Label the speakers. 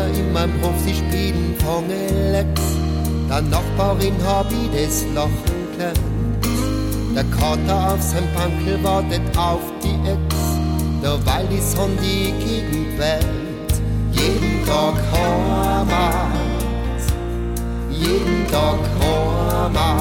Speaker 1: in meinem Beruf sie spielen Fangelex. Der Nachbarin hab ich das Lachen gelernt. Der Kater auf seinem Bankel wartet auf die Ex, derweil die Sonne die Gegend wählt. Jeden Tag Heimat, jeden Tag Heimat.